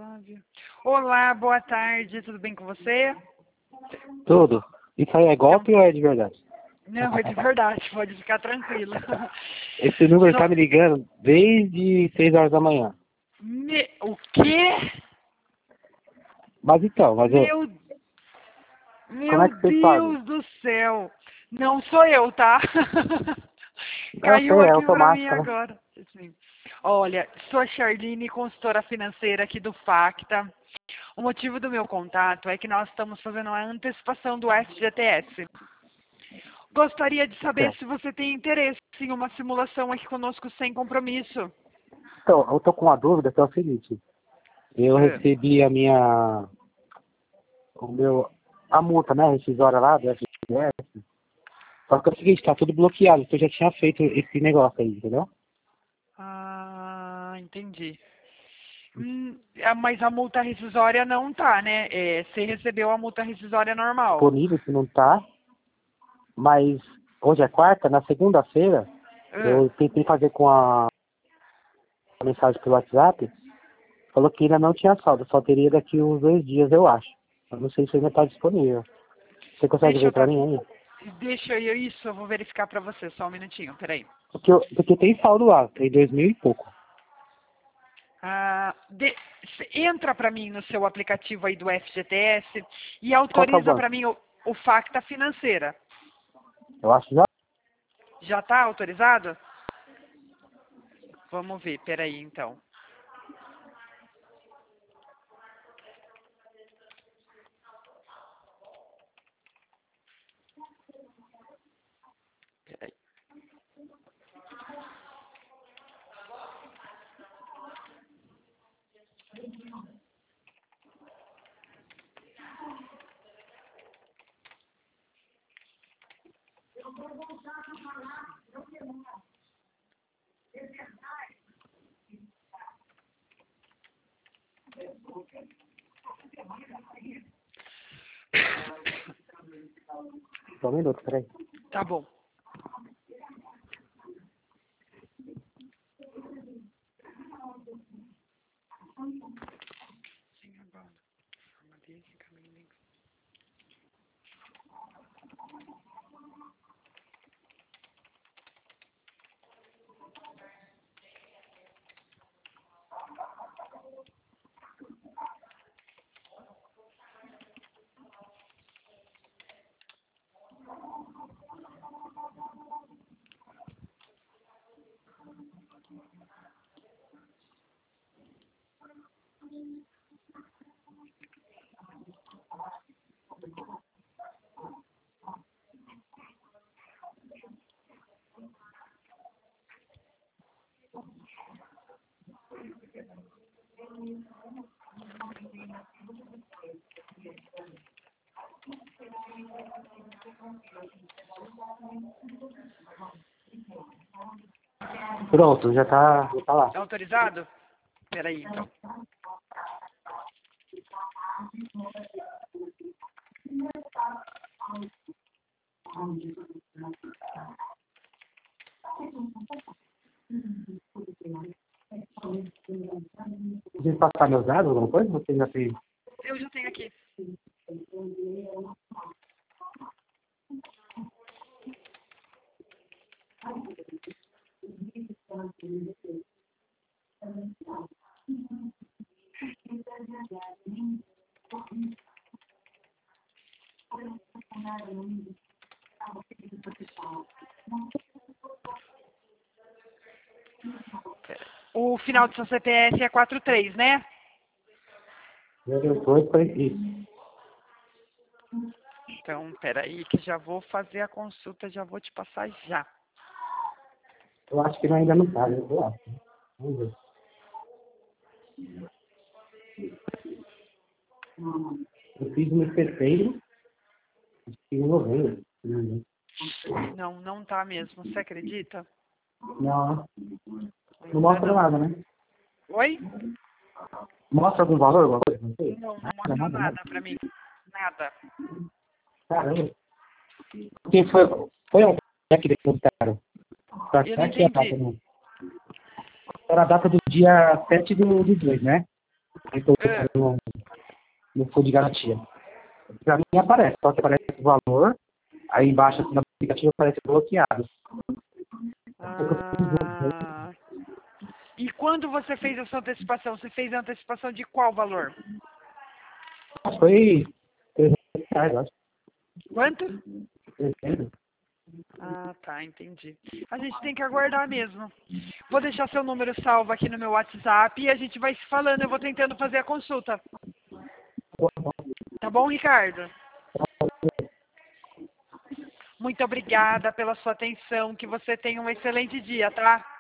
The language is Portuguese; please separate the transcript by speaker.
Speaker 1: Flávia. Olá, boa tarde, tudo bem com você?
Speaker 2: Tudo. Isso aí é golpe ou é de verdade?
Speaker 1: Não, é de verdade, pode ficar tranquila.
Speaker 2: Esse número tá me ligando desde 6 horas da manhã.
Speaker 1: O quê?
Speaker 2: Mas então,
Speaker 1: Meu
Speaker 2: como é que você sabe?
Speaker 1: Deus do céu. Não sou eu, tá?
Speaker 2: Não,
Speaker 1: Caiu
Speaker 2: sei, é
Speaker 1: aqui pra mim
Speaker 2: automático, né?
Speaker 1: agora. Assim. Olha, sou a Charlene, consultora financeira aqui do Facta. O motivo do meu contato é que nós estamos fazendo a antecipação do FGTS. Gostaria de saber
Speaker 2: Certo.
Speaker 1: se você tem interesse em uma simulação aqui conosco sem compromisso.
Speaker 2: Então, eu tô com uma dúvida que é o seguinte. Eu
Speaker 1: É.
Speaker 2: recebi a multa, né, rescisória lá do FGTS. Só que é o seguinte, tá tudo bloqueado, porque eu já tinha feito esse negócio aí, entendeu?
Speaker 1: Ah, entendi. Mas a multa rescisória não tá, né? Você recebeu a multa rescisória normal.
Speaker 2: Disponível, se não tá. Mas hoje é quarta, na segunda-feira,
Speaker 1: Ah,
Speaker 2: eu tentei fazer com a mensagem pelo WhatsApp. Falou que ainda não tinha saldo, só teria daqui uns 2 dias, eu acho. Eu não sei se ainda está disponível. Você consegue
Speaker 1: deixa
Speaker 2: ver
Speaker 1: eu
Speaker 2: para
Speaker 1: tá,
Speaker 2: mim aí?
Speaker 1: deixa eu isso, eu vou verificar pra você, só um minutinho, peraí.
Speaker 2: Porque tem saldo lá, tem 2.000 e pouco.
Speaker 1: Entra pra mim no seu aplicativo aí do FGTS e
Speaker 2: Qual que é o
Speaker 1: autoriza pra
Speaker 2: banco?
Speaker 1: mim o Facta Financeira.
Speaker 2: Eu acho que já.
Speaker 1: Já tá autorizado? Vamos ver, peraí então. Peraí.
Speaker 2: Só um minuto, peraí.
Speaker 1: Tá bom.
Speaker 2: Pronto, já tá lá.
Speaker 1: É autorizado? Peraí então.
Speaker 2: Precisa passar meus dados, alguma coisa? Você já fez?
Speaker 1: Eu já tenho aqui. O final do seu CPF é 43, né?
Speaker 2: 02 foi isso.
Speaker 1: Então, peraí que já vou fazer a consulta, já vou te passar já.
Speaker 2: Eu acho que ainda não tá, eu acho. Vamos ver. Eu fiz no terceiro, acho que em novembro.
Speaker 1: Não tá mesmo, você acredita?
Speaker 2: Não, não
Speaker 1: Ainda
Speaker 2: mostra
Speaker 1: não.
Speaker 2: nada, né?
Speaker 1: Oi?
Speaker 2: Mostra algum valor, alguma coisa? Não sei.
Speaker 1: Não
Speaker 2: Nada,
Speaker 1: mostra
Speaker 2: nada, nada.
Speaker 1: nada pra mim. Nada.
Speaker 2: Caramba. Porque foi um que depositaram. Só que
Speaker 1: Eu não
Speaker 2: aqui a data,
Speaker 1: entendi.
Speaker 2: né? Era a data do dia 7 do 2, né? Aí tô no fundo de garantia. Pra mim aparece, só que aparece o valor, aí embaixo assim, no aplicativo aparece bloqueado.
Speaker 1: Ah, e quando você fez essa antecipação, você fez a antecipação de qual valor?
Speaker 2: Foi R$300, acho.
Speaker 1: Quanto?
Speaker 2: 300.
Speaker 1: Ah, tá, entendi. A gente tem que aguardar mesmo. Vou deixar seu número salvo aqui no meu WhatsApp e a gente vai se falando. Eu vou tentando fazer a consulta. Tá bom, Ricardo? Muito obrigada pela sua atenção. Que você tenha um excelente dia, tá?